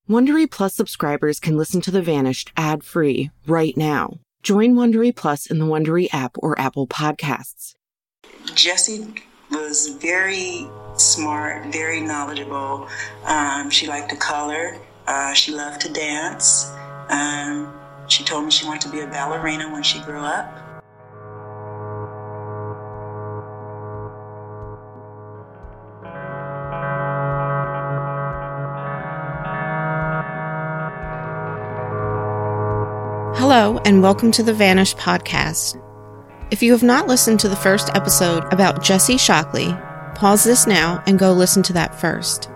Wondery Plus subscribers can listen to The Vanished ad-free right now. Join Wondery Plus in the Wondery app or Apple Podcasts. Jessie was very smart, very knowledgeable. She liked to color. She loved to dance. She told me she wanted to be a ballerina when she grew up. Hello, and welcome to the Vanished podcast. If you have not listened to the first episode about Jessie Shockley, pause this now and go listen to that first.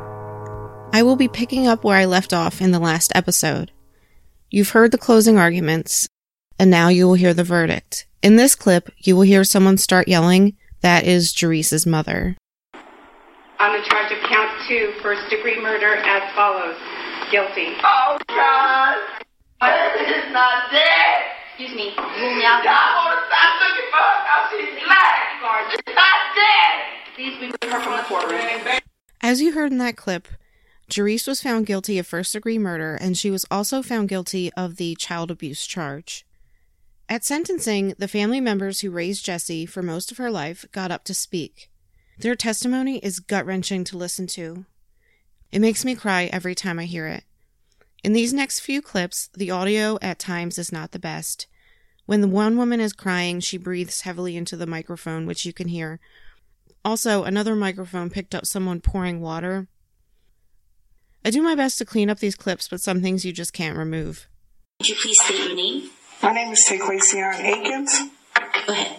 I will be picking up where I left off in the last episode. You've heard the closing arguments, and now you will hear the verdict. In this clip, you will hear someone start yelling, "That is Jerice's mother." On the charge of count 2, first-degree murder as follows. Guilty. Oh, God! It's not dead! Excuse me, rule me out. I want to stop looking for her now. She's black. She's not dead! Please remove her from the courtroom. As you heard in that clip, Jerice was found guilty of first-degree murder, and she was also found guilty of the child abuse charge. At sentencing, the family members who raised Jessie for most of her life got up to speak. Their testimony is gut-wrenching to listen to. It makes me cry every time I hear it. In these next few clips, the audio at times is not the best. When the one woman is crying, she breathes heavily into the microphone, which you can hear. Also, another microphone picked up someone pouring water. I do my best to clean up these clips, but some things you just can't remove. Could you please state your name? My name is Taquacion Akins. Go ahead.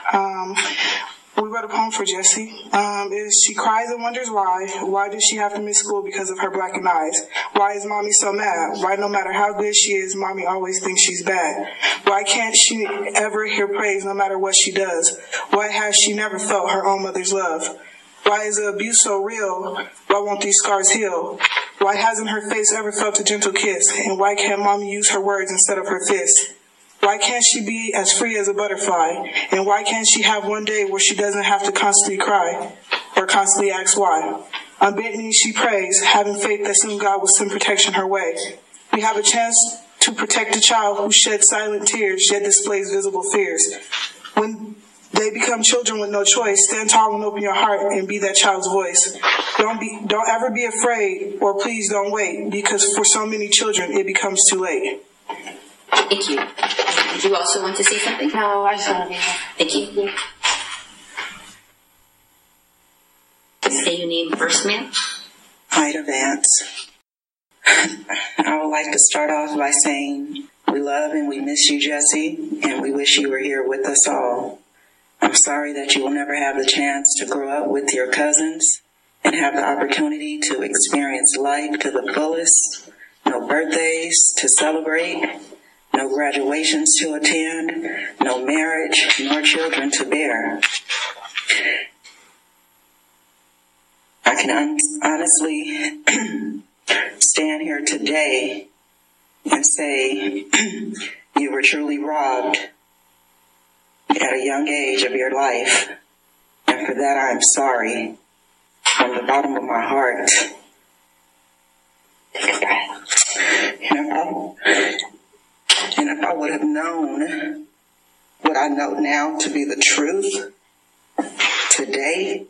We wrote a poem for Jessie. She cries and wonders why. Why does she have to miss school because of her blackened eyes? Why is mommy so mad? Why no matter how good she is, mommy always thinks she's bad? Why can't she ever hear praise no matter what she does? Why has she never felt her own mother's love? Why is the abuse so real? Why won't these scars heal? Why hasn't her face ever felt a gentle kiss? And why can't mommy use her words instead of her fists? Why can't she be as free as a butterfly? And why can't she have one day where she doesn't have to constantly cry or constantly ask why? On bent knees she prays, having faith that soon God will send protection her way. We have a chance to protect a child who sheds silent tears, yet displays visible fears. When they become children with no choice, stand tall and open your heart and be that child's voice. Don't ever be afraid, or please don't wait, because for so many children it becomes too late. Thank you. Did you also want to say something? No, I just want to be Thank you. Say your name first, ma'am. Ida Vance. I would like to start off by saying we love and we miss you, Jessie, and we wish you were here with us all. I'm sorry that you will never have the chance to grow up with your cousins and have the opportunity to experience life to the fullest. No birthdays to celebrate, no graduations to attend, no marriage, nor children to bear. I can honestly stand here today and say you were truly robbed at a young age of your life. And for that, I'm sorry from the bottom of my heart. Take a breath. And if I would have known what I know now to be the truth today,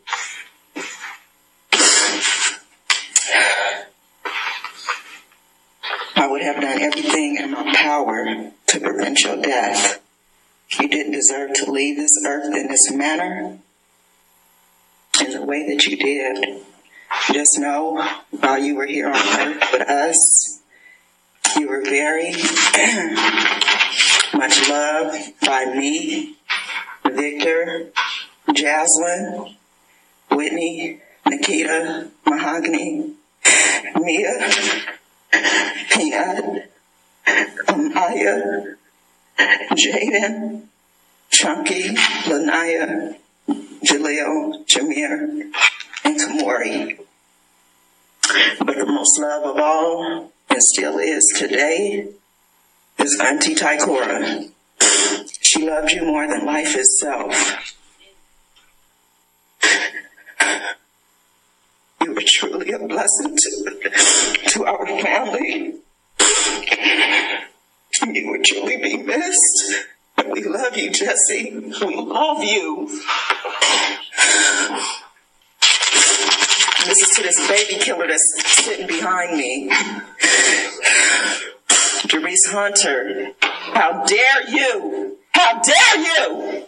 I would have done everything in my power to prevent your death. You didn't deserve to leave this earth in this manner, in the way that you did. Just know, while you were here on earth with us, you were very much loved by me, Victor, Jaslyn, Whitney, Nikita, Mahogany, Mia, Peanut, Amaya, Jaden, Chunky, Lanaya, Jaleel, Jameer, and Kamori. But the most love of all, and still is today, is Auntie Tycora. She loved you more than life itself. You were truly a blessing to our whole family. You would truly be missed. We love you, Jesse. We love you. Listen to this baby killer that's sitting behind me. Jerice Hunter. How dare you? How dare you?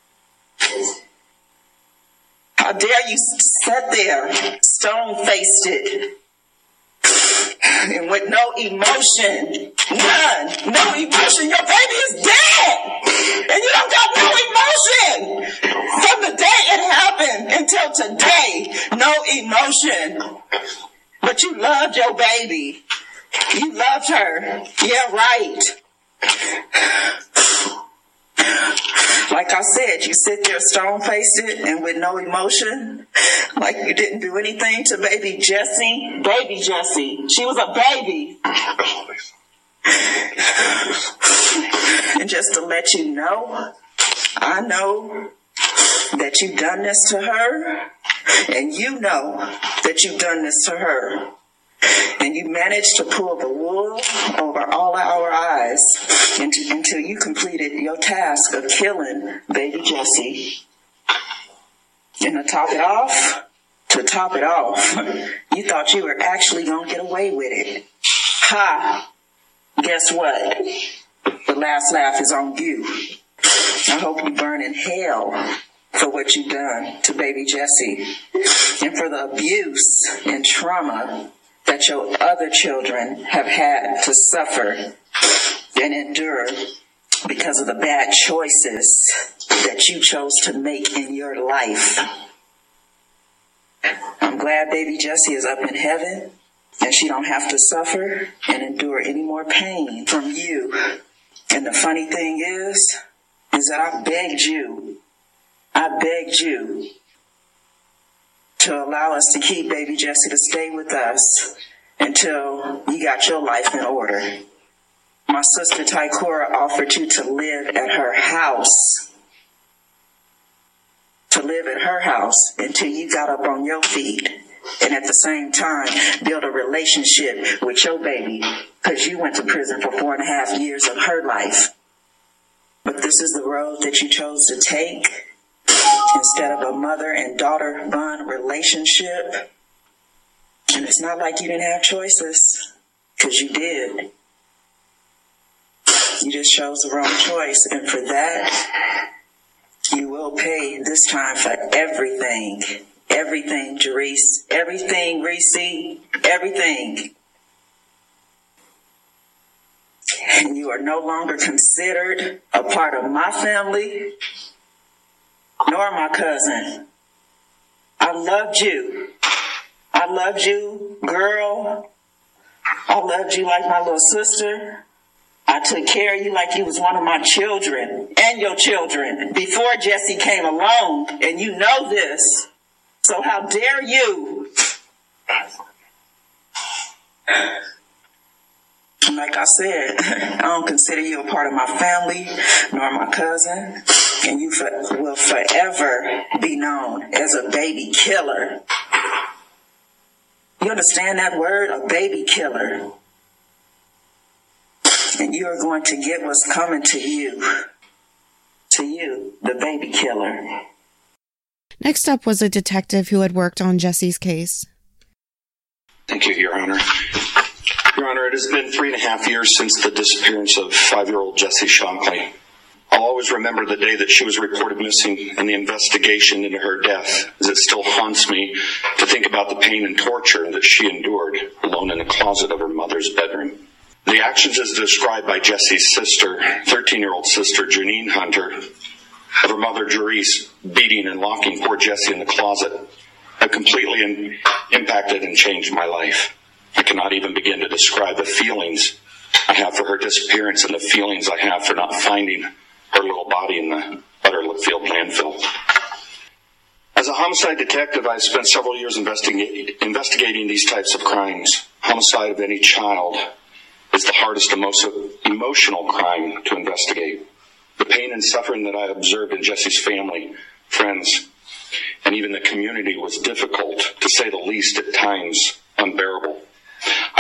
How dare you sit there, stone-faced it, and with no emotion, none, no emotion. Your baby is dead, and you don't got no emotion. From the day it happened until today, no emotion. But you loved your baby. You loved her. Yeah, right. Like I said, you sit there stone-faced it and with no emotion, like you didn't do anything to baby Jessie. Baby Jessie. She was a baby. And just to let you know, I know that you've done this to her, and you know that you've done this to her. And you managed to pull the wool over all our eyes until you completed your task of killing baby Jessie. And to top it off, you thought you were actually going to get away with it. Ha! Guess what? The last laugh is on you. I hope you burn in hell for what you've done to baby Jessie and for the abuse and trauma that your other children have had to suffer and endure because of the bad choices that you chose to make in your life. I'm glad baby Jessie is up in heaven and she don't have to suffer and endure any more pain from you. And the funny thing is that I begged you to allow us to keep baby Jessie to stay with us until you got your life in order. My sister Tycora offered you to live at her house. Until you got up on your feet. And at the same time, build a relationship with your baby, because you went to prison for 4.5 years of her life. But this is the road that you chose to take. Instead of a mother and daughter bond relationship. And it's not like you didn't have choices, because you did. You just chose the wrong choice, and for that, you will pay this time for everything. Everything, Jerice. Everything, Reese. Everything. And you are no longer considered a part of my family, nor my cousin. I loved you. Girl. I loved you like my little sister. I took care of you like you was one of my children and your children before Jessie came along, and you know this. So how dare you? Like I said, I don't consider you a part of my family nor my cousin, and you will forever be known as a baby killer. You understand that word? A baby killer. And you are going to get what's coming to you. To you, the baby killer. Next up was a detective who had worked on Jessie's case. Thank you, Your Honor. Your Honor, it has been 3.5 years since the disappearance of 5-year-old Jessie Shockley. I'll always remember the day that she was reported missing and the investigation into her death, as it still haunts me to think about the pain and torture that she endured alone in the closet of her mother's bedroom. The actions as described by Jessie's sister, 13-year-old sister Janine Hunter, of her mother Jerice beating and locking poor Jessie in the closet have completely impacted and changed my life. I cannot even begin to describe the feelings I have for her disappearance and the feelings I have for not finding her little body in the Butterfield landfill. As a homicide detective, I spent several years investigating these types of crimes. Homicide of any child is the hardest and most emotional crime to investigate. The pain and suffering that I observed in Jessie's family, friends, and even the community was difficult, to say the least, at times unbearable.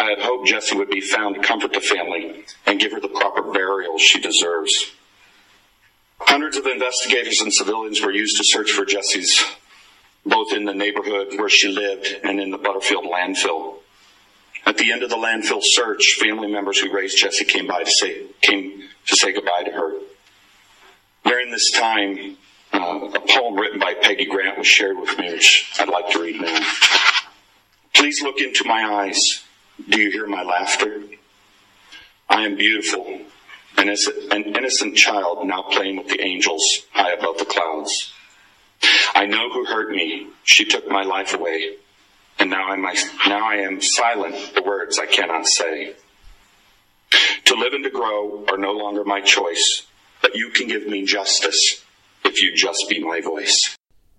I had hoped Jessie would be found to comfort the family and give her the proper burial she deserves. Hundreds of investigators and civilians were used to search for Jessie's, both in the neighborhood where she lived and in the Butterfield landfill. At the end of the landfill search, family members who raised Jessie came to say goodbye to her. During this time, a poem written by Peggy Grant was shared with me, which I'd like to read now. Please look into my eyes. Do you hear my laughter? I am beautiful, an innocent child now playing with the angels high above the clouds. I know who hurt me. She took my life away, and now I am silent, the words I cannot say. To live and to grow are no longer my choice, but you can give me justice if you just be my voice.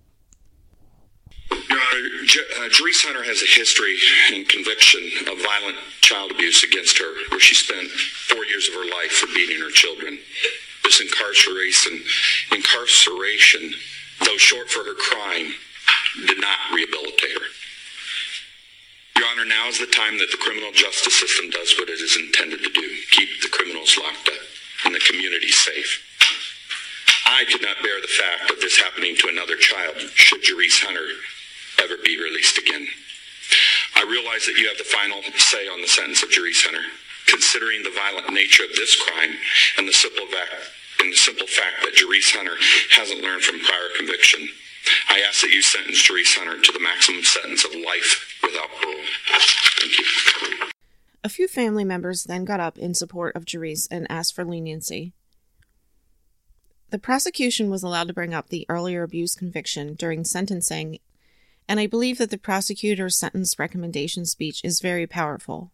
Your Honor, Jerice Hunter has a history and conviction of violent child abuse against her, where she spent 4 years of her life for beating her children. This incarceration, though short for her crime, did not rehabilitate her. Your Honor, now is the time that the criminal justice system does what it is intended to do, keep the criminals locked up and the community safe. I could not bear the fact of this happening to another child should Jerice Hunter ever be released again. I realize that you have the final say on the sentence of Jerice Hunter, considering the violent nature of this crime and the simple fact that Jerice Hunter hasn't learned from prior conviction. I ask that you sentence Jerice Hunter to the maximum sentence of life without parole. Thank you. A few family members then got up in support of Jerice and asked for leniency. The prosecution was allowed to bring up the earlier abuse conviction during sentencing, and I believe that the prosecutor's sentence recommendation speech is very powerful.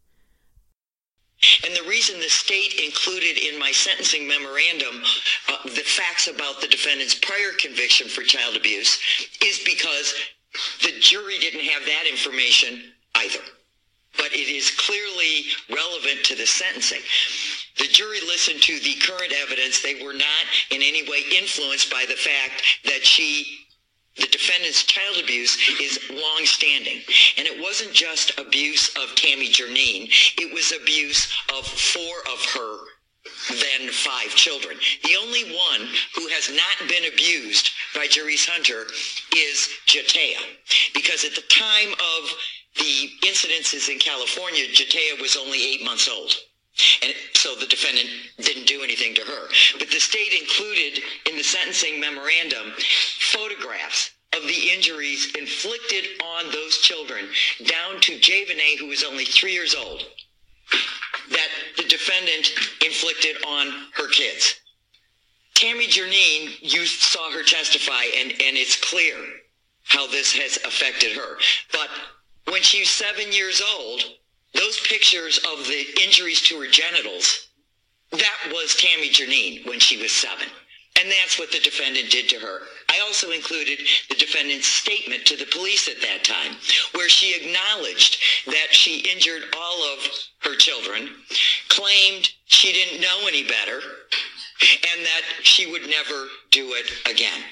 And the reason the state included in my sentencing memorandum the facts about the defendant's prior conviction for child abuse is because the jury didn't have that information either. But it is clearly relevant to the sentencing. The jury listened to the current evidence. They were not in any way influenced by the fact that the defendant's child abuse is long-standing. And it wasn't just abuse of Tammy Jernine. It was abuse of 4 of her then 5 children. The only one who has not been abused by Jerice Hunter is Jatea. Because at the time of the incidences in California, Jatea was only 8 months old. And so the defendant didn't do anything to her. But the state included in the sentencing memorandum photographs of the injuries inflicted on those children down to Javonay, who was only 3 years old, that the defendant inflicted on her kids. Tammy Jernine, you saw her testify, and it's clear how this has affected her. But when she was 7 years old, those pictures of the injuries to her genitals, that was Tammy Jernine when she was 7. And that's what the defendant did to her. I also included the defendant's statement to the police at that time, where she acknowledged that she injured all of her children, claimed she didn't know any better, and that she would never do it again.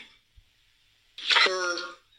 Her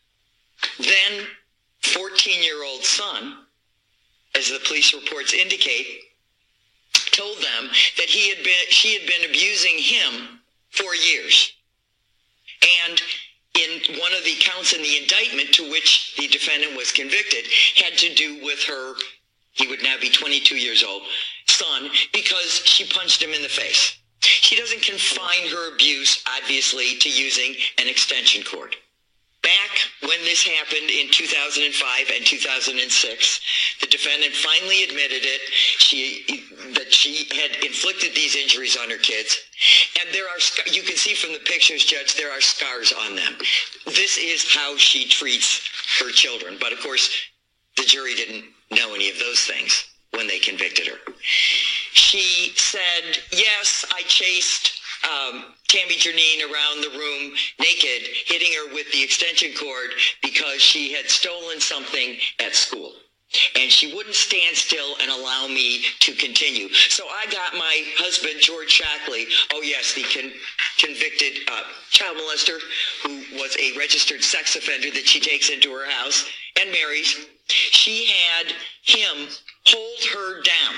then 14-year-old son, as the police reports indicate, told them that she had been abusing him for years. And in one of the counts in the indictment to which the defendant was convicted had to do with her, he would now be 22 years old, son, because she punched him in the face. She doesn't confine her abuse, obviously, to using an extension cord. Back when this happened in 2005 and 2006, the defendant finally admitted it, that she had inflicted these injuries on her kids. And you can see from the pictures, Judge, there are scars on them. This is how she treats her children. But of course, the jury didn't know any of those things when they convicted her. She said, yes, I chased Tammy Jernine around the room naked, hitting her with the extension cord because she had stolen something at school. And she wouldn't stand still and allow me to continue. So I got my husband, George Shockley, oh yes, the convicted child molester who was a registered sex offender that she takes into her house and marries. She had him hold her down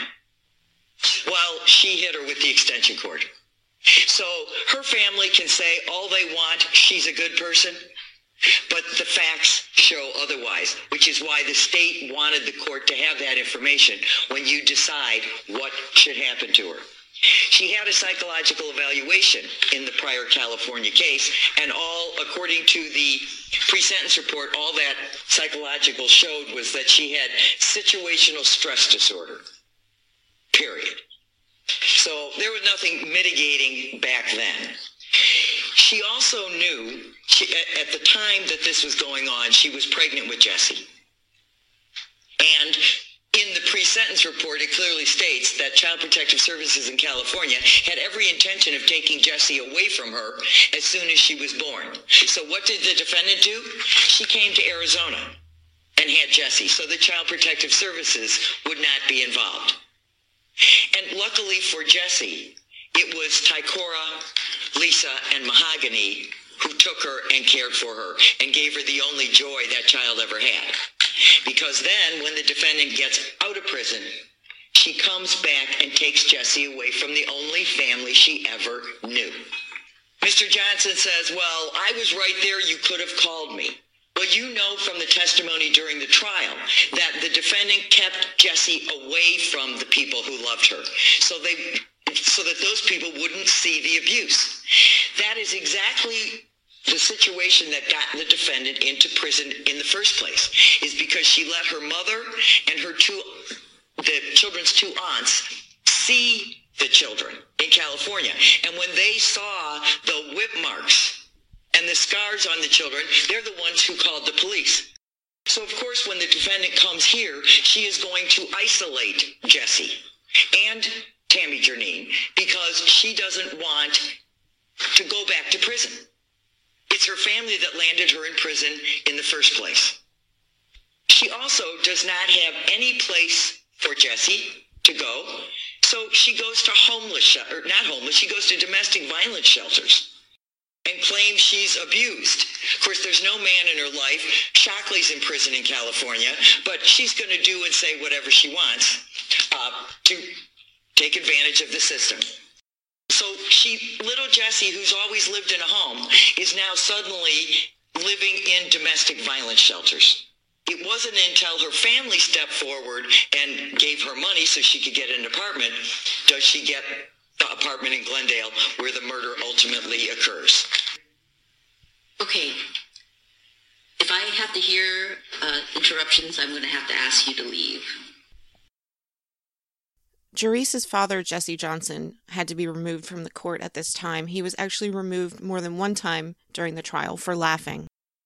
while she hit her with the extension cord. So her family can say all they want, she's a good person, but the facts show otherwise, which is why the state wanted the court to have that information when you decide what should happen to her. She had a psychological evaluation in the prior California case, and all, according to the pre-sentence report, all that psychological showed was that she had situational stress disorder, period. So there was nothing mitigating back then. She also knew, at the time that this was going on, she was pregnant with Jesse. And in the pre-sentence report, it clearly states that Child Protective Services in California had every intention of taking Jesse away from her as soon as she was born. So what did the defendant do? She came to Arizona and had Jesse, so the Child Protective Services would not be involved. And luckily for Jesse, it was Tycora, Lisa, and Mahogany who took her and cared for her and gave her the only joy that child ever had. Because then, when the defendant gets out of prison, she comes back and takes Jesse away from the only family she ever knew. Mr. Johnson says, well, I was right there, you could have called me. Well, you know from the testimony during the trial that the defendant kept Jesse away from the people who loved her, so that those people wouldn't see the abuse. That is exactly the situation that got the defendant into prison in the first place, is because she let her mother and the children's two aunts see the children in California. And when they saw the whip marks and the scars on the children, they're the ones who called the police. So, of course, when the defendant comes here, she is going to isolate Jesse and Tammy Jernine because she doesn't want to go back to prison. It's her family that landed her in prison in the first place. She also does not have any place for Jesse to go, so she goes to she goes to domestic violence shelters and claims she's abused. Of course, there's no man in her life. Shockley's in prison in California, but she's going to do and say whatever she wants to take advantage of the system. So little Jesse, who's always lived in a home, is now suddenly living in domestic violence shelters. It wasn't until her family stepped forward and gave her money so she could get an apartment does she get the apartment in Glendale where the murder ultimately occurs. Okay. If I have to hear interruptions, I'm going to have to ask you to leave. Jerice's father, Jesse Johnson, had to be removed from the court at this time. He was actually removed more than one time during the trial for laughing.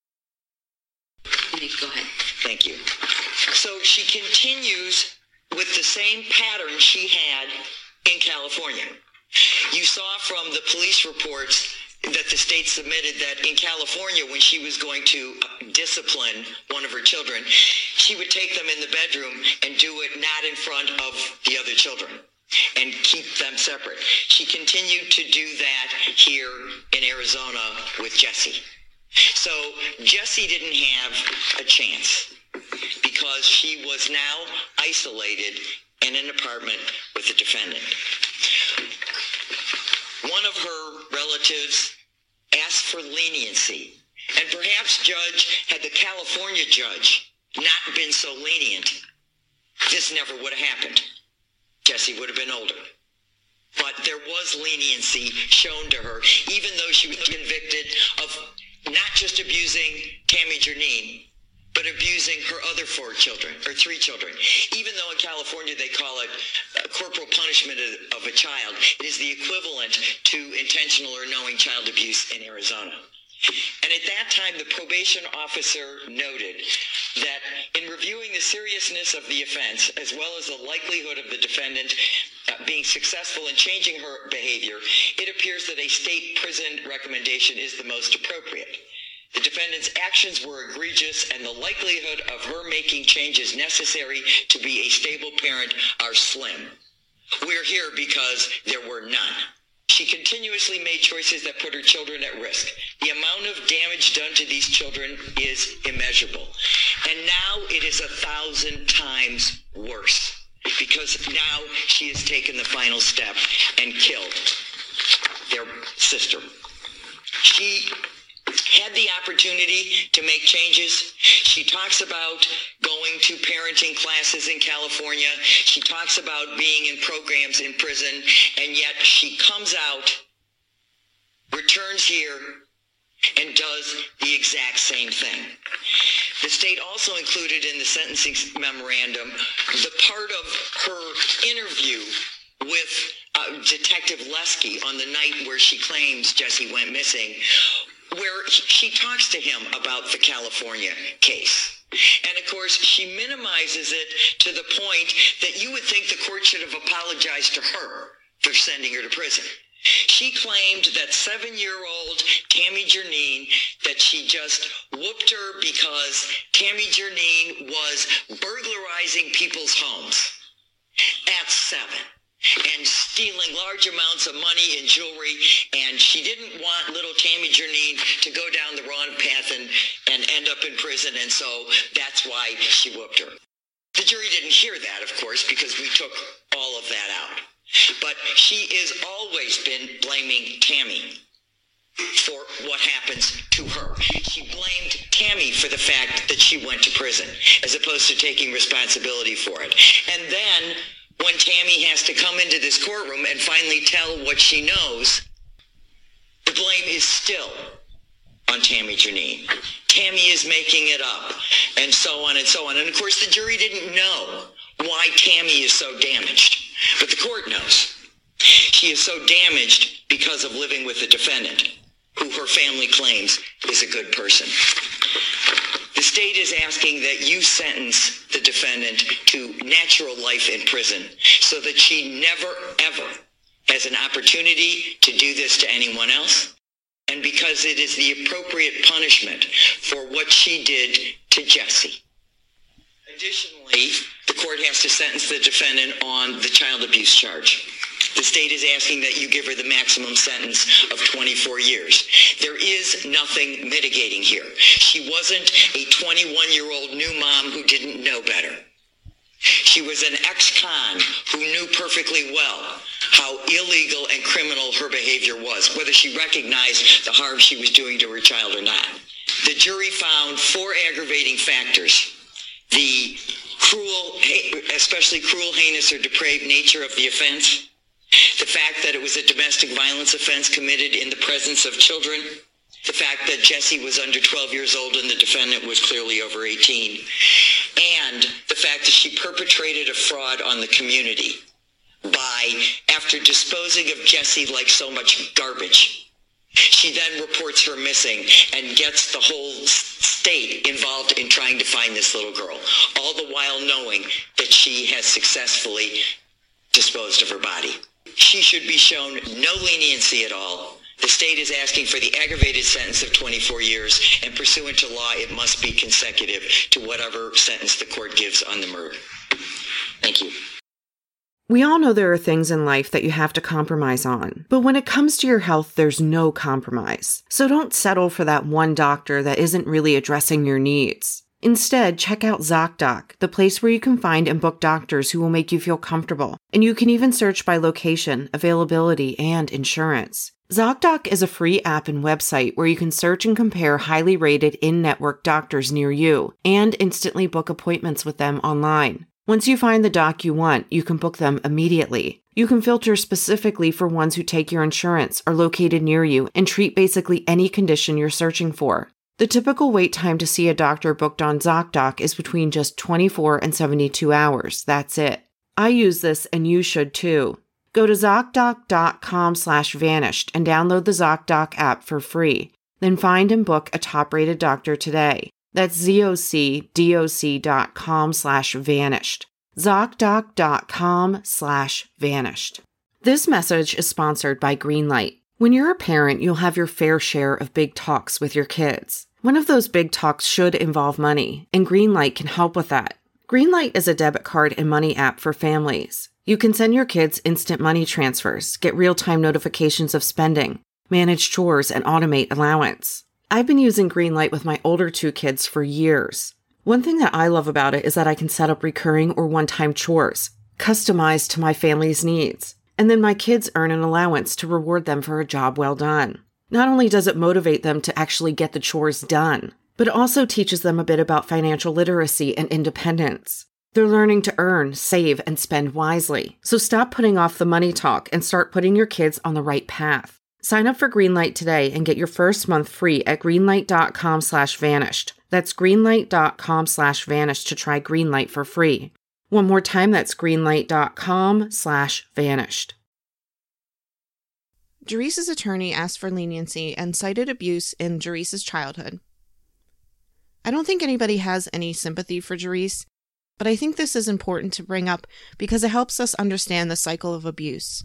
Go ahead. Thank you. So she continues with the same pattern she had in California. You saw from the police reports that the state submitted that in California, when she was going to discipline one of her children, she would take them in the bedroom and do it not in front of the other children and keep them separate. She continued to do that here in Arizona with Jesse. So Jesse didn't have a chance because she was now isolated in an apartment with the defendant. One of her relatives asked for leniency, and perhaps had the California judge not been so lenient, this never would have happened. Jesse would have been older. But there was leniency shown to her, even though she was convicted of not just abusing Tammy Jernine, but abusing her other 4 children, or 3 children. Even though in California they call it corporal punishment of a child, it is the equivalent to intentional or knowing child abuse in Arizona. And at that time, the probation officer noted that in reviewing the seriousness of the offense, as well as the likelihood of the defendant being successful in changing her behavior, it appears that a state prison recommendation is the most appropriate. The defendant's actions were egregious, and the likelihood of her making changes necessary to be a stable parent are slim. We're here because there were none. She continuously made choices that put her children at risk. The amount of damage done to these children is immeasurable. And now it is 1,000 times worse. because now she has taken the final step and killed their sister. She had the opportunity to make changes. She talks about going to parenting classes in California. She talks about being in programs in prison, and yet she comes out, returns here, and does the exact same thing. The state also included in the sentencing memorandum the part of her interview with Detective Lesky on the night where she claims Jesse went missing, where she talks to him about the California case. And of course, she minimizes it to the point that you would think the court should have apologized to her for sending her to prison. She claimed that 7-year-old Tammy Jernine, that she just whooped her because Tammy Jernine was burglarizing people's homes at 7 and stealing large amounts of money and jewelry, and she didn't want little Tammy Jernine to go down the wrong path and end up in prison, and so that's why she whooped her. The jury didn't hear that, of course, because we took all of that out. But she has always been blaming Tammy for what happens to her. She blamed Tammy for the fact that she went to prison, as opposed to taking responsibility for it. And then, when Tammy has to come into this courtroom and finally tell what she knows, the blame is still on Tammy Jernine. Tammy is making it up, and so on and so on. And of course, the jury didn't know why Tammy is so damaged. But the court knows. She is so damaged because of living with the defendant, who her family claims is a good person. The state is asking that you sentence the defendant to natural life in prison so that she never, ever has an opportunity to do this to anyone else, and because it is the appropriate punishment for what she did to Jesse. Additionally, the court has to sentence the defendant on the child abuse charge. The state is asking that you give her the maximum sentence of 24 years. There is nothing mitigating here. She wasn't a 21-year-old new mom who didn't know better. She was an ex-con who knew perfectly well how illegal and criminal her behavior was, whether she recognized the harm she was doing to her child or not. The jury found 4 aggravating factors: the cruel, especially cruel, heinous, or depraved nature of the offense, the fact that it was a domestic violence offense committed in the presence of children, the fact that Jesse was under 12 years old and the defendant was clearly over 18, and the fact that she perpetrated a fraud on the community by, after disposing of Jesse like so much garbage, she then reports her missing and gets the whole state involved in trying to find this little girl, all the while knowing that she has successfully disposed of her body. She should be shown no leniency at all. The state is asking for the aggravated sentence of 24 years, and pursuant to law, it must be consecutive to whatever sentence the court gives on the murder. Thank you. We all know there are things in life that you have to compromise on, but when it comes to your health, there's no compromise. So don't settle for that one doctor that isn't really addressing your needs. Instead, check out ZocDoc, the place where you can find and book doctors who will make you feel comfortable. And you can even search by location, availability, and insurance. ZocDoc is a free app and website where you can search and compare highly rated in-network doctors near you and instantly book appointments with them online. Once you find the doc you want, you can book them immediately. You can filter specifically for ones who take your insurance, are located near you, and treat basically any condition you're searching for. The typical wait time to see a doctor booked on ZocDoc is between just 24 and 72 hours. That's it. I use this and you should too. Go to ZocDoc.com/vanished and download the ZocDoc app for free. Then find and book a top-rated doctor today. That's ZocDoc.com/vanished. ZocDoc.com/vanished. This message is sponsored by Greenlight. When you're a parent, you'll have your fair share of big talks with your kids. One of those big talks should involve money, and Greenlight can help with that. Greenlight is a debit card and money app for families. You can send your kids instant money transfers, get real-time notifications of spending, manage chores, and automate allowance. I've been using Greenlight with my older 2 kids for years. One thing that I love about it is that I can set up recurring or one-time chores. customized to my family's needs. And then my kids earn an allowance to reward them for a job well done. Not only does it motivate them to actually get the chores done, but it also teaches them a bit about financial literacy and independence. They're learning to earn, save, and spend wisely. So stop putting off the money talk and start putting your kids on the right path. Sign up for Greenlight today and get your first month free at greenlight.com/vanished. That's greenlight.com/vanished to try Greenlight for free. One more time, that's greenlight.com/vanished. Jerice's attorney asked for leniency and cited abuse in Jerice's childhood. I don't think anybody has any sympathy for Jerice, but I think this is important to bring up because it helps us understand the cycle of abuse.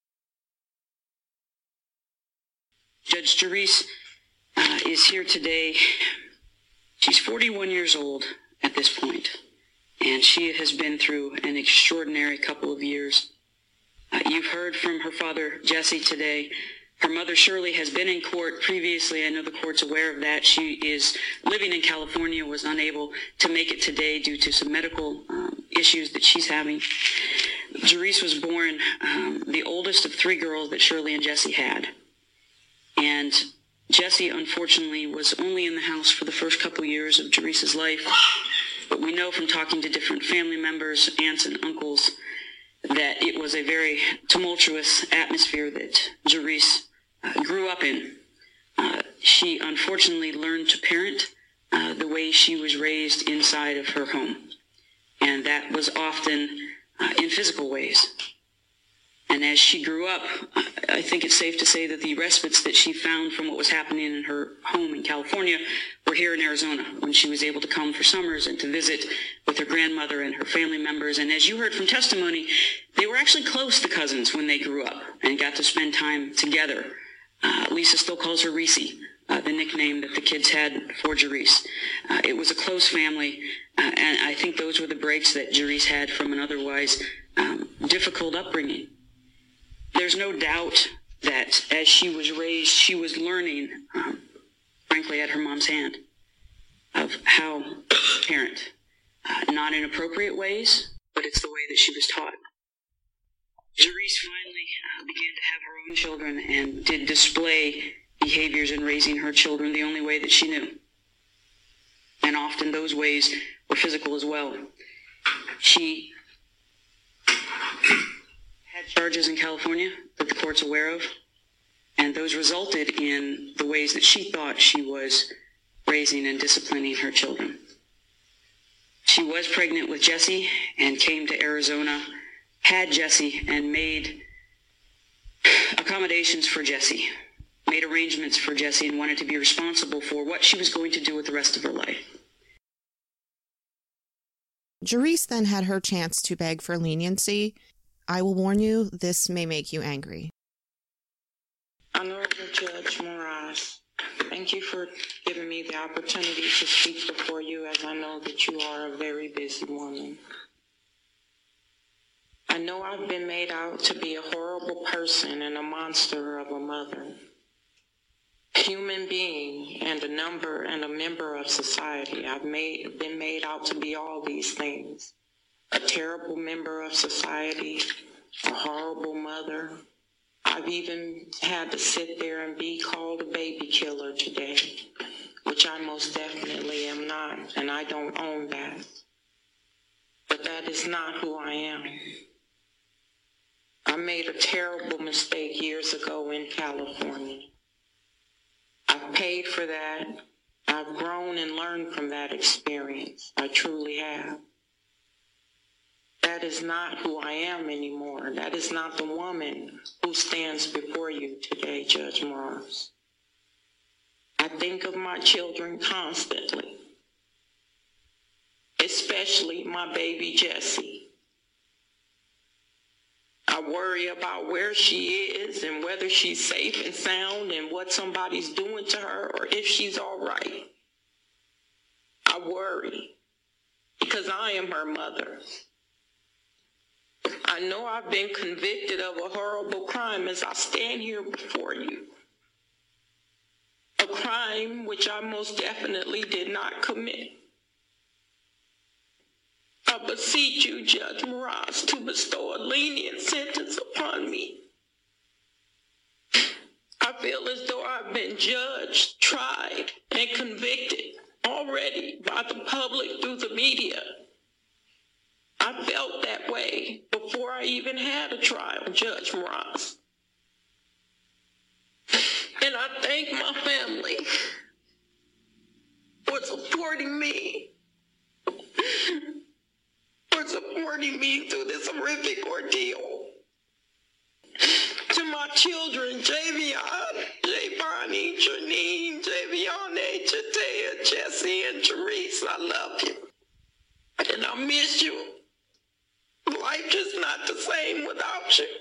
Judge Jerice is here today. She's 41 years old at this point, and she has been through an extraordinary couple of years. You've heard from her father, Jesse, today. Her mother, Shirley, has been in court previously. I know the court's aware of that. She is living in California, was unable to make it today due to some medical issues that she's having. Jerice was born the oldest of three girls that Shirley and Jesse had. And Jesse, unfortunately, was only in the house for the first couple years of Jerice's life. But we know from talking to different family members, aunts and uncles, that it was a very tumultuous atmosphere that Jerice grew up in. She unfortunately learned to parent the way she was raised inside of her home. And that was often in physical ways. And as she grew up, I think it's safe to say that the respites that she found from what was happening in her home in California were here in Arizona, when she was able to come for summers and to visit with her grandmother and her family members. And as you heard from testimony, they were actually close, the cousins, when they grew up and got to spend time together. Lisa still calls her Reese, the nickname that the kids had for Jerice. It was a close family, and I think those were the breaks that Jerice had from an otherwise difficult upbringing. There's no doubt that as she was raised, she was learning, frankly, at her mom's hand, of how to parent. Not in appropriate ways, but it's the way that she was taught. Jerice finally began to have her own children and did display behaviors in raising her children the only way that she knew. And often those ways were physical as well. She had charges in California that the court's aware of, and those resulted in the ways that she thought she was raising and disciplining her children. She was pregnant with Jesse and came to Arizona, had Jesse, and made accommodations for Jesse, made arrangements for Jesse, and wanted to be responsible for what she was going to do with the rest of her life. Jerice then had her chance to beg for leniency. I will warn you, this may make you angry. Honorable Judge Moraes, thank you for giving me the opportunity to speak before you, as I know that you are a very busy woman. I know I've been made out to be a horrible person and a monster of a mother, human being, and a member of society. I've been made out to be all these things. A terrible member of society, a horrible mother. I've even had to sit there and be called a baby killer today, which I most definitely am not, and I don't own that. But that is not who I am. I made a terrible mistake years ago in California. I've paid for that. I've grown and learned from that experience. I truly have. That is not who I am anymore. That is not the woman who stands before you today, Judge Moraes. I think of my children constantly, especially my baby Jessie. I worry about where she is and whether she's safe and sound and what somebody's doing to her or if she's all right. I worry because I am her mother. I know I've been convicted of a horrible crime as I stand here before you. A crime which I most definitely did not commit. A I beseech you, Judge Mraz, to bestow a lenient sentence upon me. I feel as though I've been judged, tried, and convicted already by the public through the media. I felt that way before I even had a trial, Judge Mraz. And I thank my family for supporting me. For supporting me through this horrific ordeal. To my children, Javion, Javani, Janine, Javiane, Chatea, Jesse, and Therese, I love you. And I miss you. Life is not the same without you.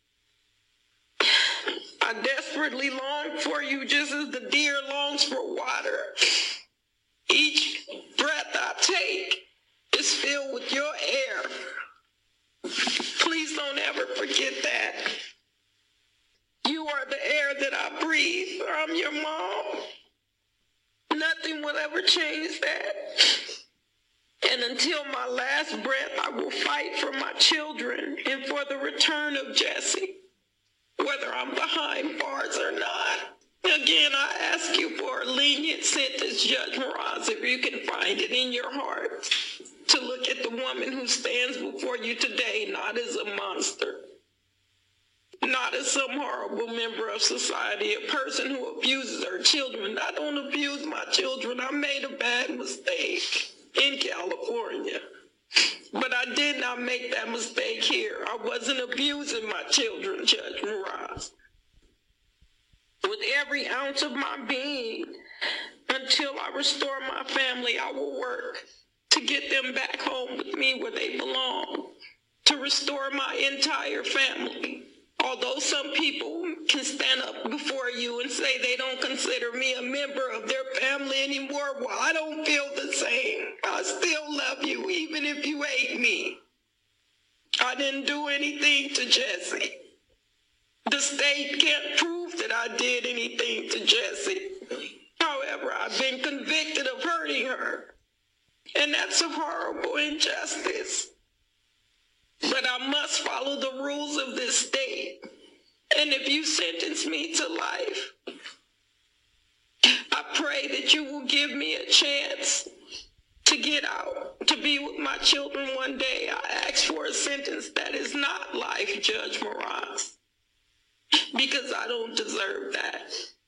I desperately long for you just as the deer longs for water. Each breath I take is filled with your air. Please don't ever forget that. You are the air that I breathe. I'm your mom. Nothing will ever change that. And until my last breath, I will fight for my children and for the return of Jesse, whether I'm behind bars or not. Again, I ask you for a lenient sentence, Judge Mraz, if you can find it in your heart, to look at the woman who stands before you today not as a monster, not as some horrible member of society, a person who abuses her children. I don't abuse my children. I made a bad mistake in California, but I did not make that mistake here. I wasn't abusing my children, Judge Mraz. With every ounce of my being, until I restore my family, I will work to get them back home with me where they belong, to restore my entire family. Although some people can stand up before you and say they don't consider me a member of their family anymore, well, I don't feel the same. I still love you, even if you hate me. I didn't do anything to Jesse. The state can't prove that I did anything to Jesse. However, I've been convicted of hurting her. And that's a horrible injustice. But I must follow the rules of this state. And if you sentence me to life, I pray that you will give me a chance to get out, to be with my children one day. I ask for a sentence that is not life, Judge Mraz, because I don't deserve that.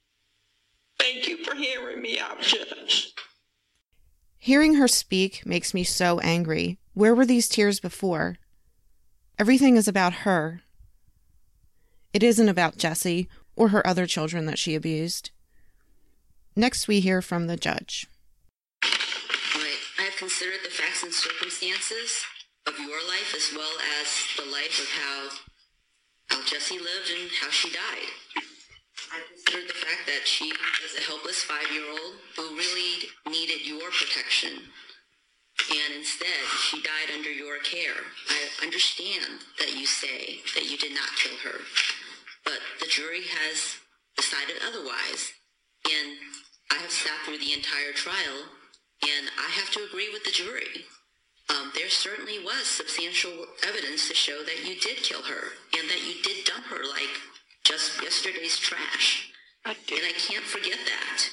Thank you for hearing me out, Judge. Hearing her speak makes me so angry. Where were these tears before? Everything is about her. It isn't about Jesse or her other children that she abused. Next, we hear from the judge. Right. I have considered the facts and circumstances of your life as well as the life of how Jesse lived and how she died. I considered the fact that she was a helpless 5-year-old who really needed your protection. And instead, she died under your care. I understand that you say that you did not kill her, but the jury has decided otherwise. And I have sat through the entire trial, and I have to agree with the jury. There certainly was substantial evidence to show that you did kill her and that you did dump her like just yesterday's trash. And I can't forget that.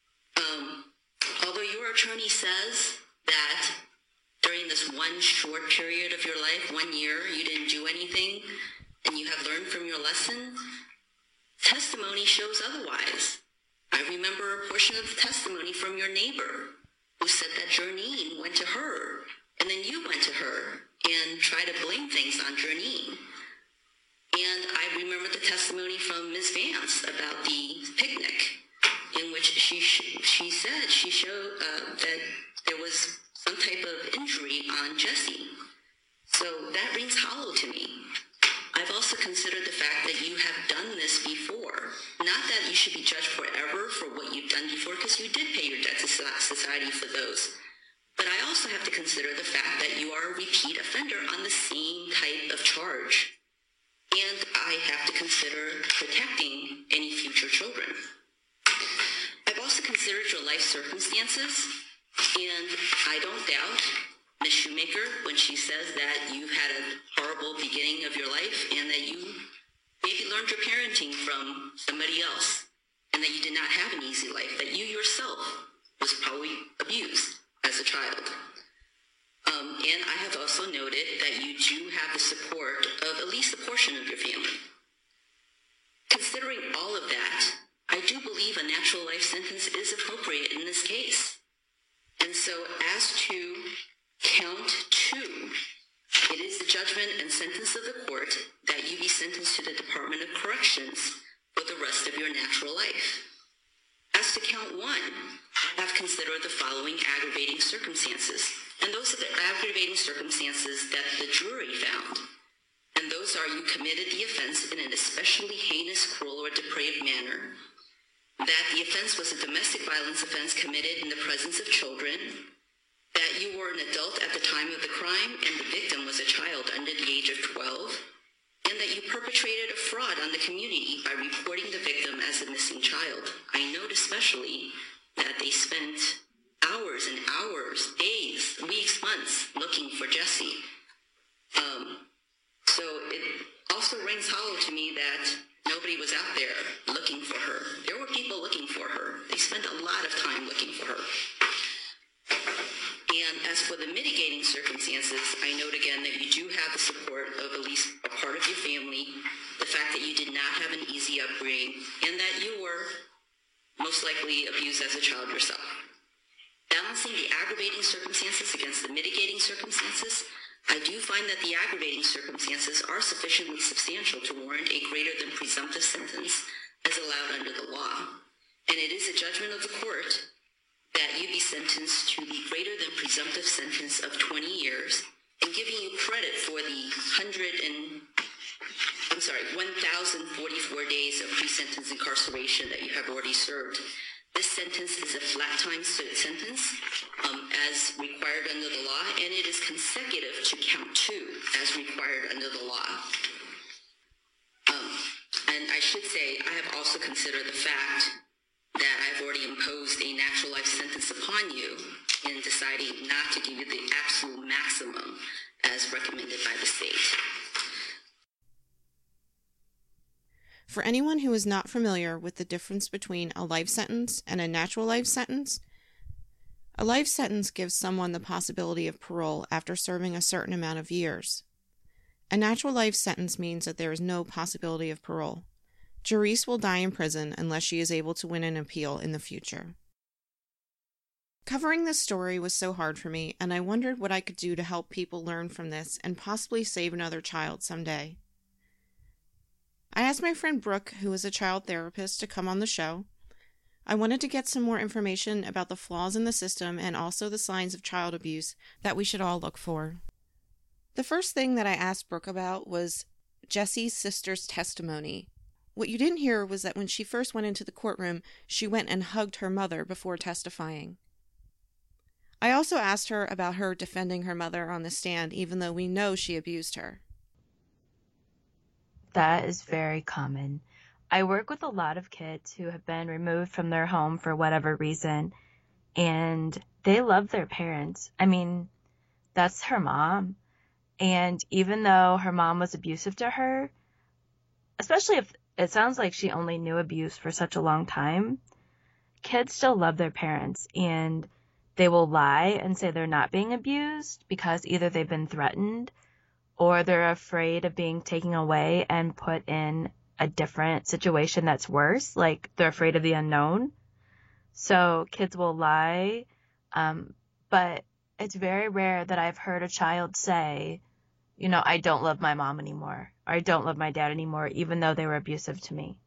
Although your attorney says that during this one short period of your life, 1 year, you didn't do anything and you have learned from your lesson, testimony shows otherwise. I remember a portion of the testimony from your neighbor who said that Jernine went to her and then you went to her and tried to blame things on Jernine. And I remember the testimony from Ms. Vance about the picnic in which she said she showed that there was some type of injury on Jesse. So that rings hollow to me. I've also considered the fact that you have done this before. Not that you should be judged forever for what you've done before, because you did pay your debt to society for those. But I also have to consider the fact that you are a repeat offender on the same type of charge. And I have to consider protecting any future children. I've also considered your life circumstances, and I don't doubt Ms. Shoemaker when she says that you've had a horrible beginning of your life and that you maybe learned your parenting from somebody else and that you did not have an easy life, that you yourself was probably abused as a child. And I have also noted that you do have the support of at least a portion of your family. Considering all of that, I do believe a natural life sentence is appropriate in this case. And so as to count 2, it is the judgment and sentence of the court that you be sentenced to the Department of Corrections for the rest of your natural life. As to count 1, I have considered the following aggravating circumstances. And those are the aggravating circumstances that the jury found. And those are you committed the offense in an especially heinous, cruel, or depraved manner, that the offense was a domestic violence offense committed in the presence of children, that you were an adult at the time of the crime and the victim was a child under the age of 12, and that you perpetrated a fraud on the community by reporting the victim as a missing child. I note especially that they spent hours and hours, days, weeks, months looking for Jessie. So it also rings hollow to me that nobody was out there looking for her. There were people looking for her. They spent a lot of time looking for her. And as for the mitigating circumstances, I note again that you do have the support of at least a part of your family, the fact that you did not have an easy upbringing, and that you were most likely abused as a child yourself. Balancing the aggravating circumstances against the mitigating circumstances, I do find that the aggravating circumstances are sufficiently substantial to warrant a greater than presumptive sentence as allowed under the law. And it is a judgment of the court that you be sentenced to the greater than presumptive sentence of 20 years and giving you credit for the 1,044 days of pre-sentence incarceration that you have already served. This sentence is a flat time sentence as required under the law, and it is consecutive to count 2 as required under the law. And I should say, I have also considered the fact that I've already imposed a natural life sentence upon you in deciding not to give you the absolute maximum as recommended by the state. For anyone who is not familiar with the difference between a life sentence and a natural life sentence, a life sentence gives someone the possibility of parole after serving a certain amount of years. A natural life sentence means that there is no possibility of parole. Jerice will die in prison unless she is able to win an appeal in the future. Covering this story was so hard for me, and I wondered what I could do to help people learn from this and possibly save another child someday. I asked my friend Brooke, who is a child therapist, to come on the show. I wanted to get some more information about the flaws in the system and also the signs of child abuse that we should all look for. The first thing that I asked Brooke about was Jessie's sister's testimony. What you didn't hear was that when she first went into the courtroom, she went and hugged her mother before testifying. I also asked her about her defending her mother on the stand, even though we know she abused her. That is very common. I work with a lot of kids who have been removed from their home for whatever reason, and they love their parents. I mean, that's her mom. And even though her mom was abusive to her, especially if it sounds like she only knew abuse for such a long time, kids still love their parents, and they will lie and say they're not being abused because either they've been threatened or they're afraid of being taken away and put in a different situation that's worse, like they're afraid of the unknown. So kids will lie, but it's very rare that I've heard a child say, you know, I don't love my mom anymore, or I don't love my dad anymore, even though they were abusive to me.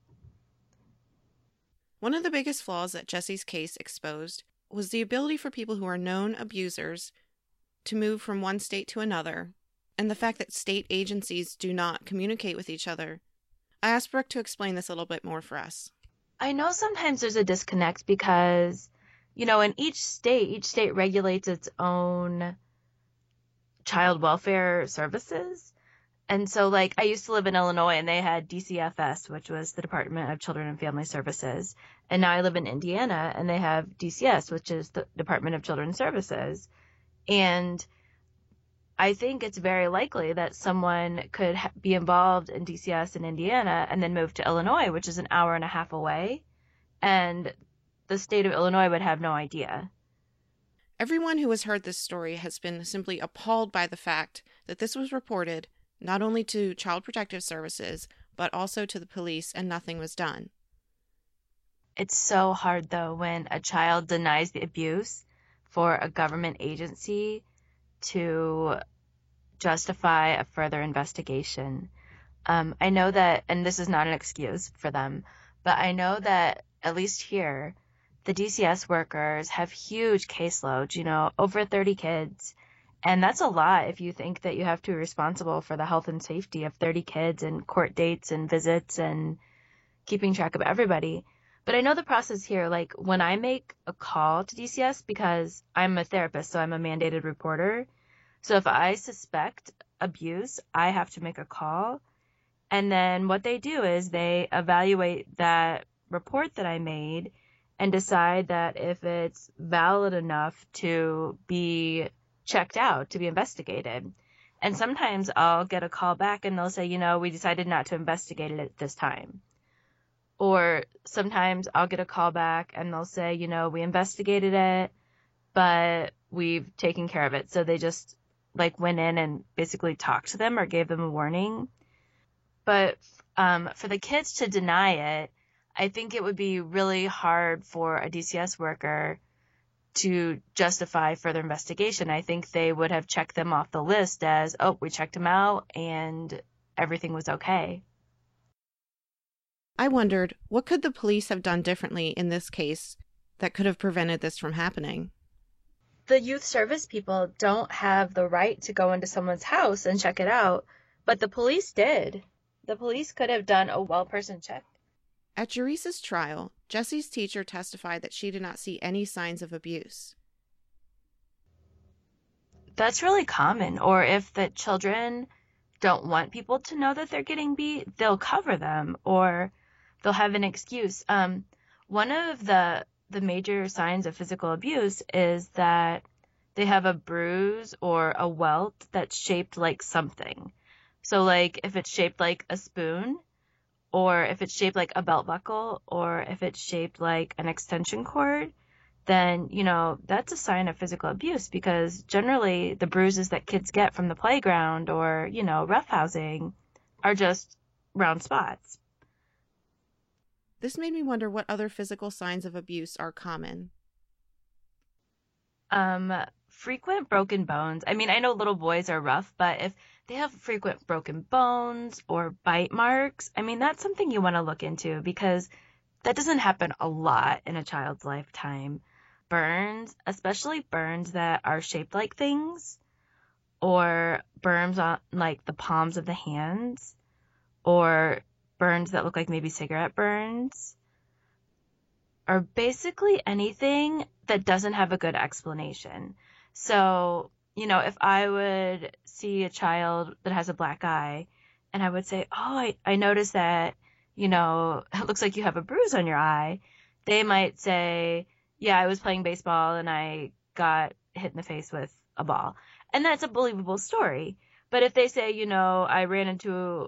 One of the biggest flaws that Jessie's case exposed was the ability for people who are known abusers to move from one state to another, and the fact that state agencies do not communicate with each other. I asked Brooke to explain this a little bit more for us. I know sometimes there's a disconnect because, you know, in each state regulates its own child welfare services. And so, like, I used to live in Illinois, and they had DCFS, which was the Department of Children and Family Services. And now I live in Indiana, and they have DCS, which is the Department of Children's Services. And I think it's very likely that someone could be involved in DCS in Indiana and then move to Illinois, which is an hour and a half away, and the state of Illinois would have no idea. Everyone who has heard this story has been simply appalled by the fact that this was reported not only to Child Protective Services, but also to the police, and nothing was done. It's so hard, though, when a child denies the abuse for a government agency to justify a further investigation. I know that, and this is not an excuse for them, but I know that at least here, the DCS workers have huge caseloads, over 30 kids. And that's a lot if you think that you have to be responsible for the health and safety of 30 kids and court dates and visits and keeping track of everybody. But I know the process here, like when I make a call to DCS, because I'm a therapist, so I'm a mandated reporter. So if I suspect abuse, I have to make a call. And then what they do is they evaluate that report that I made and decide that if it's valid enough to be checked out, to be investigated. And sometimes I'll get a call back and they'll say, we decided not to investigate it at this time. Or sometimes I'll get a call back and they'll say, we investigated it, but we've taken care of it. So they just went in and basically talked to them or gave them a warning. But for the kids to deny it, I think it would be really hard for a DCS worker to justify further investigation. I think they would have checked them off the list as, oh, we checked them out and everything was okay. I wondered, what could the police have done differently in this case that could have prevented this from happening? The youth service people don't have the right to go into someone's house and check it out, but the police did. The police could have done a well-person check. At Jerice's trial, Jessie's teacher testified that she did not see any signs of abuse. That's really common. Or if the children don't want people to know that they're getting beat, they'll cover them or they'll have an excuse. One of the major signs of physical abuse is that they have a bruise or a welt that's shaped like something. So if it's shaped like a spoon, or if it's shaped like a belt buckle, or if it's shaped like an extension cord, then, that's a sign of physical abuse, because generally the bruises that kids get from the playground or, roughhousing are just round spots. This made me wonder what other physical signs of abuse are common. Frequent broken bones. I mean, I know little boys are rough, but if they have frequent broken bones or bite marks, I mean, that's something you want to look into, because that doesn't happen a lot in a child's lifetime. Burns, especially burns that are shaped like things, or burns on the palms of the hands, or burns that look like maybe cigarette burns, or basically anything that doesn't have a good explanation. So, if I would see a child that has a black eye and I would say, oh, I noticed that, it looks like you have a bruise on your eye, they might say, yeah, I was playing baseball and I got hit in the face with a ball. And that's a believable story. But if they say, I ran into,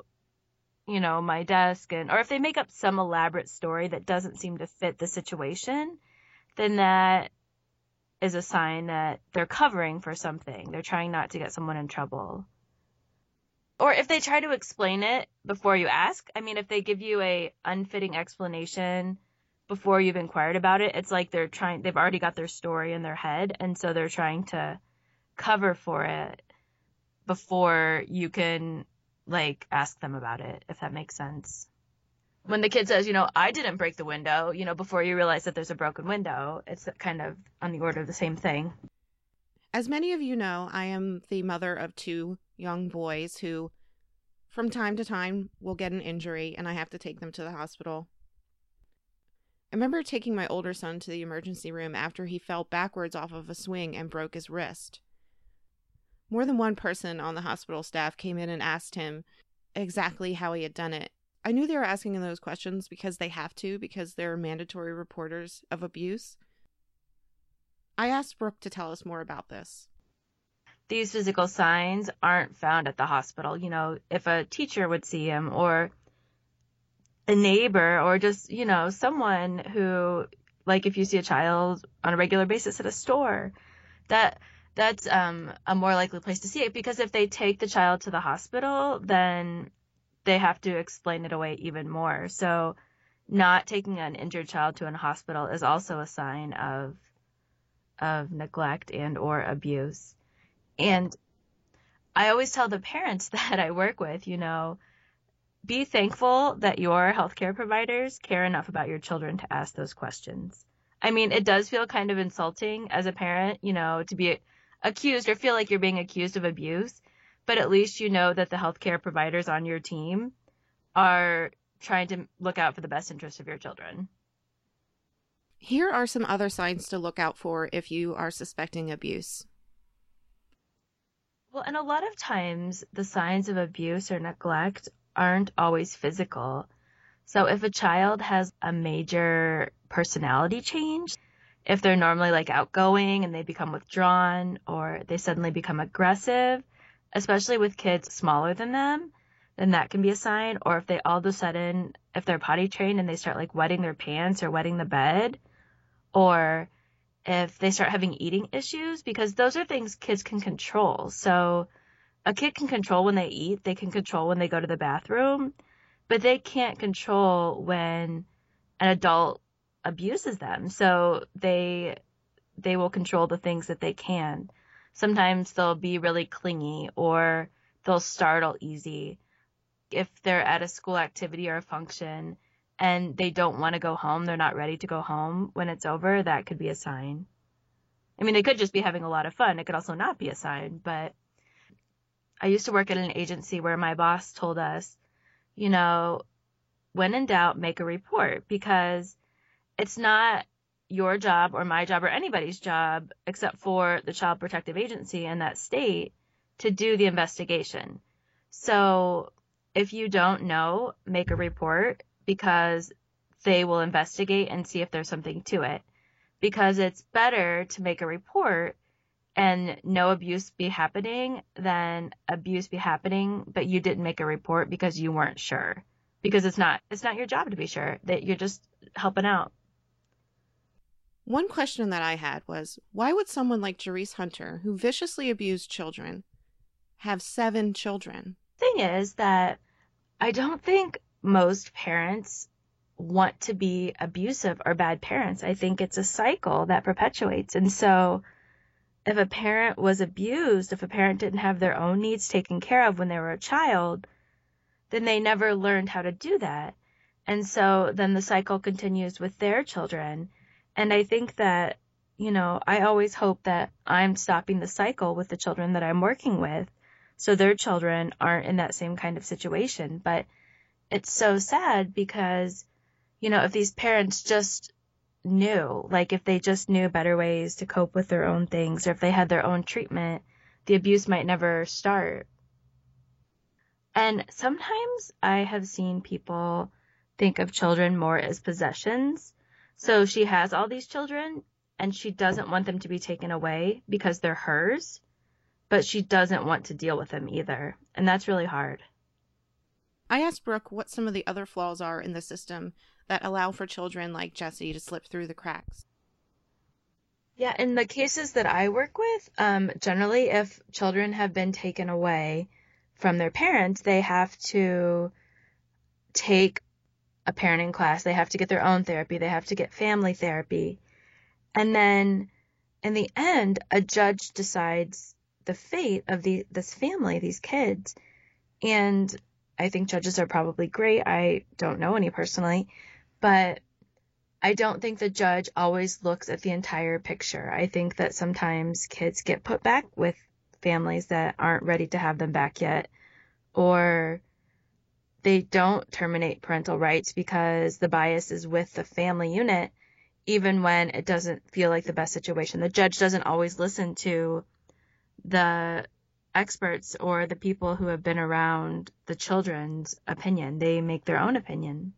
my desk, or if they make up some elaborate story that doesn't seem to fit the situation, then that is a sign that they're covering for something. They're trying not to get someone in trouble. Or if they try to explain it before you ask, I mean, if they give you a unfitting explanation before you've inquired about it, it's like they've already got their story in their head, and so they're trying to cover for it before you can, ask them about it, if that makes sense. When the kid says, I didn't break the window, before you realize that there's a broken window, it's kind of on the order of the same thing. As many of you know, I am the mother of 2 young boys who, from time to time, will get an injury and I have to take them to the hospital. I remember taking my older son to the emergency room after he fell backwards off of a swing and broke his wrist. More than one person on the hospital staff came in and asked him exactly how he had done it. I knew they were asking those questions because they have to, because they're mandatory reporters of abuse. I asked Brooke to tell us more about this. these physical signs aren't found at the hospital. You know, if a teacher would see him, or a neighbor, or just, you know, someone who, like if you see a child on a regular basis at a store, that's a more likely place to see it, because if they take the child to the hospital, then they have to explain it away even more. So not taking an injured child to a hospital is also a sign of neglect and or abuse. And I always tell the parents that I work with, you know, be thankful that your healthcare providers care enough about your children to ask those questions. I mean, it does feel kind of insulting as a parent, you know, to be accused or feel like you're being accused of abuse, but at least you know that the healthcare providers on your team are trying to look out for the best interest of your children. Here are some other signs to look out for if you are suspecting abuse. Well, and a lot of times the signs of abuse or neglect aren't always physical. So if a child has a major personality change, if they're normally like outgoing and they become withdrawn, or they suddenly become aggressive, especially with kids smaller than them, then that can be a sign. Or if they all of a sudden, if they're potty trained and they start like wetting their pants or wetting the bed, or if they start having eating issues, because those are things kids can control. So a kid can control when they eat, they can control when they go to the bathroom, but they can't control when an adult abuses them. So they will control the things that they can. Sometimes they'll be really clingy, or they'll startle easy. If they're at a school activity or a function and they don't want to go home, they're not ready to go home when it's over, that could be a sign. I mean, they could just be having a lot of fun. It could also not be a sign. But I used to work at an agency where my boss told us, you know, when in doubt, make a report, because it's not your job or my job or anybody's job except for the Child Protective Agency in that state to do the investigation. So if you don't know, make a report, because they will investigate and see if there's something to it. Because it's better to make a report and no abuse be happening than abuse be happening, but you didn't make a report because you weren't sure. Because it's not your job to be sure, that you're just helping out. One question that I had was, why would someone like Jerese Hunter, who viciously abused children, have 7 children? Thing is that I don't think most parents want to be abusive or bad parents. I think it's a cycle that perpetuates. And so if a parent was abused, if a parent didn't have their own needs taken care of when they were a child, then they never learned how to do that. And so then the cycle continues with their children. And I think that, you know, I always hope that I'm stopping the cycle with the children that I'm working with, so their children aren't in that same kind of situation. But it's so sad because, you know, if these parents just knew, like if they just knew better ways to cope with their own things, or if they had their own treatment, the abuse might never start. And sometimes I have seen people think of children more as possessions. So she has all these children and she doesn't want them to be taken away because they're hers, but she doesn't want to deal with them either. And that's really hard. I asked Brooke what some of the other flaws are in the system that allow for children like Jessie to slip through the cracks. Yeah, in the cases that I work with, generally if children have been taken away from their parents, they have to take a parenting class. They have to get their own therapy. They have to get family therapy. And then in the end, a judge decides the fate of this family, these kids. And I think judges are probably great. I don't know any personally, but I don't think the judge always looks at the entire picture. I think that sometimes kids get put back with families that aren't ready to have them back yet, or they don't terminate parental rights because the bias is with the family unit, even when it doesn't feel like the best situation. The judge doesn't always listen to the experts or the people who have been around the children's opinion. They make their own opinion.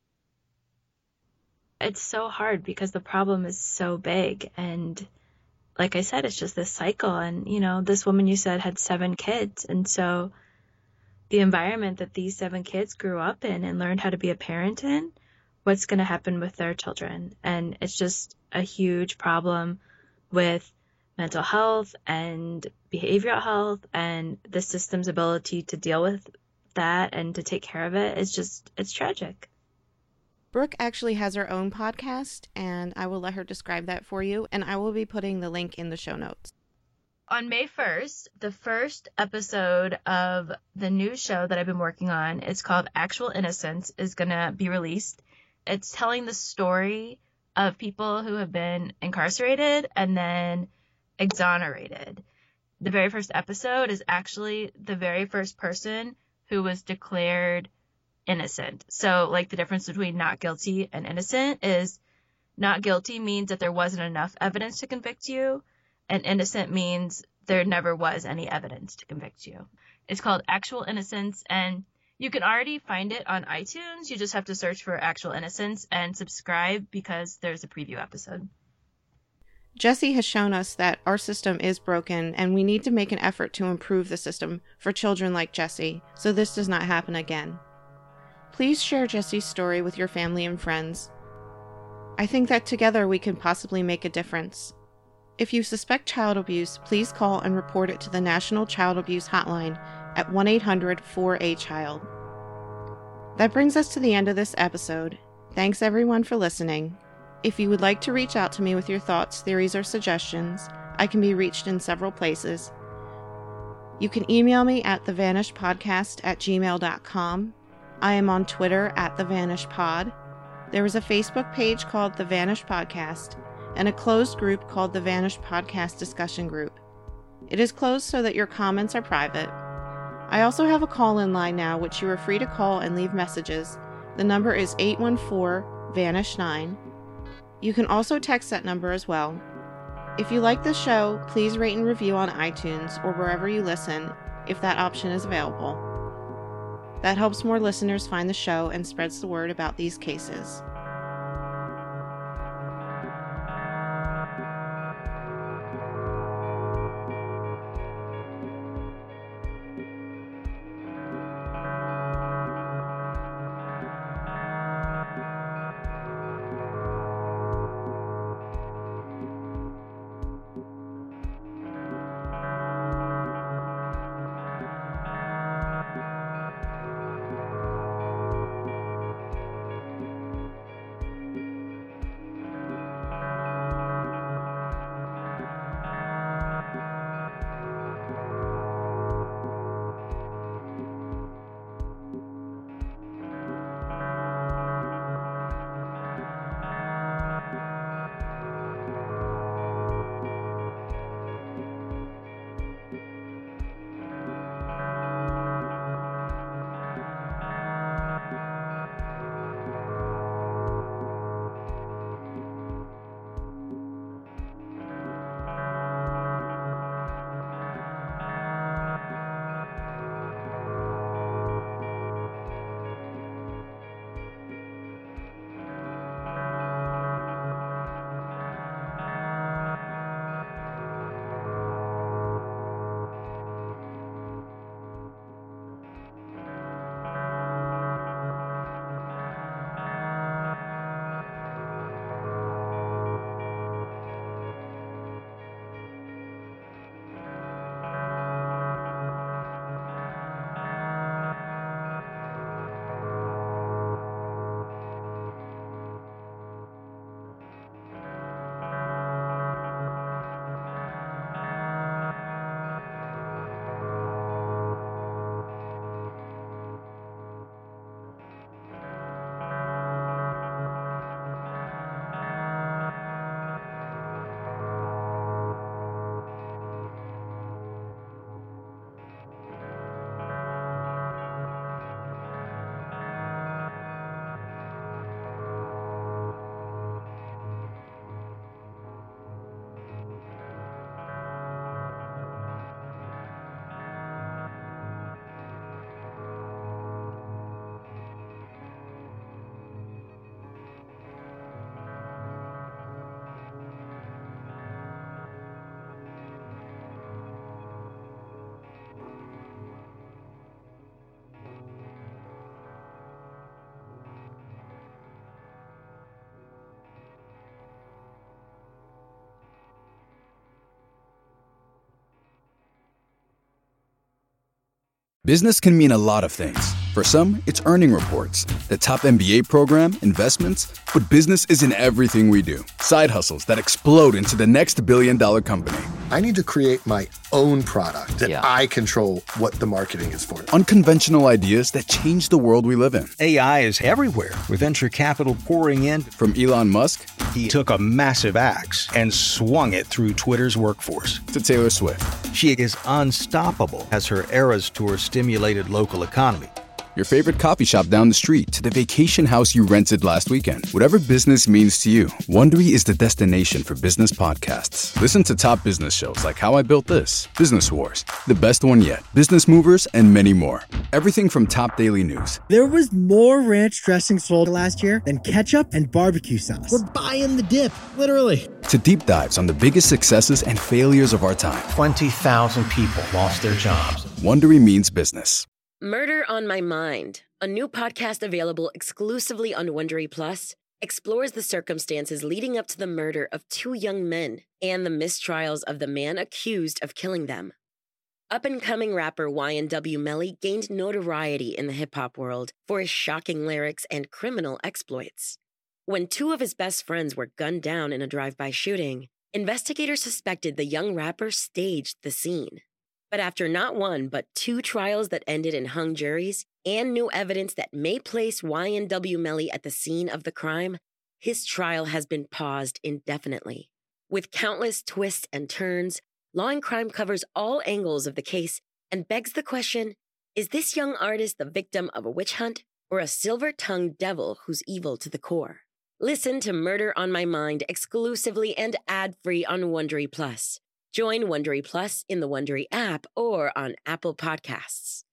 It's so hard because the problem is so big, and like I said, it's just this cycle. And, this woman you said had 7 kids. And so the environment that these 7 kids grew up in and learned how to be a parent in, what's going to happen with their children? And it's just a huge problem with mental health and behavioral health, and the system's ability to deal with that and to take care of it. It's tragic. Brooke actually has her own podcast, and I will let her describe that for you, and I will be putting the link in the show notes. On May 1st, the first episode of the new show that I've been working on, it's called Actual Innocence, is going to be released. It's telling the story of people who have been incarcerated and then exonerated. The very first episode is actually the very first person who was declared innocent. So, like, the difference between not guilty and innocent is not guilty means that there wasn't enough evidence to convict you, and innocent means there never was any evidence to convict you. It's called Actual Innocence, and you can already find it on iTunes. You just have to search for Actual Innocence and subscribe because there's a preview episode. Jessie has shown us that our system is broken, and we need to make an effort to improve the system for children like Jessie, so this does not happen again. Please share Jessie's story with your family and friends. I think that together we can possibly make a difference. If you suspect child abuse, please call and report it to the National Child Abuse Hotline at 1-800-4A-CHILD. That brings us to the end of this episode. Thanks everyone for listening. If you would like to reach out to me with your thoughts, theories, or suggestions, I can be reached in several places. You can email me at thevanishedpodcast@gmail.com. I am on Twitter at thevanishedpod. There is a Facebook page called The Vanished Podcast and a closed group called The Vanished Podcast Discussion Group. It is closed so that your comments are private. I also have a call-in line now, which you are free to call and leave messages. The number is 814-VANISH9. You can also text that number as well. If you like this show, please rate and review on iTunes or wherever you listen, if that option is available. That helps more listeners find the show and spreads the word about these cases. Business can mean a lot of things. For some, it's earning reports, the top MBA program, investments, but business isn't everything we do. Side hustles that explode into the next billion-dollar company. I need to create my own product that I control what the marketing is for. Unconventional ideas that change the world we live in. AI is everywhere, with venture capital pouring in. From Elon Musk, he took a massive axe and swung it through Twitter's workforce. To Taylor Swift. She is unstoppable as her Eras Tour stimulated local economy. Your favorite coffee shop down the street to the vacation house you rented last weekend. Whatever business means to you, Wondery is the destination for business podcasts. Listen to top business shows like How I Built This, Business Wars, The Best One Yet, Business Movers, and many more. Everything from top daily news. There was more ranch dressing sold last year than ketchup and barbecue sauce. We're buying the dip, literally. To deep dives on the biggest successes and failures of our time. 20,000 people lost their jobs. Wondery means business. Murder on My Mind, a new podcast available exclusively on Wondery Plus, explores the circumstances leading up to the murder of two young men and the mistrials of the man accused of killing them. Up-and-coming rapper YNW Melly gained notoriety in the hip-hop world for his shocking lyrics and criminal exploits. When two of his best friends were gunned down in a drive-by shooting, investigators suspected the young rapper staged the scene. But after not one, but two trials that ended in hung juries and new evidence that may place YNW Melly at the scene of the crime, his trial has been paused indefinitely. With countless twists and turns, Law and Crime covers all angles of the case and begs the question, is this young artist the victim of a witch hunt or a silver-tongued devil who's evil to the core? Listen to Murder on My Mind exclusively and ad-free on Wondery Plus. Join Wondery Plus in the Wondery app or on Apple Podcasts.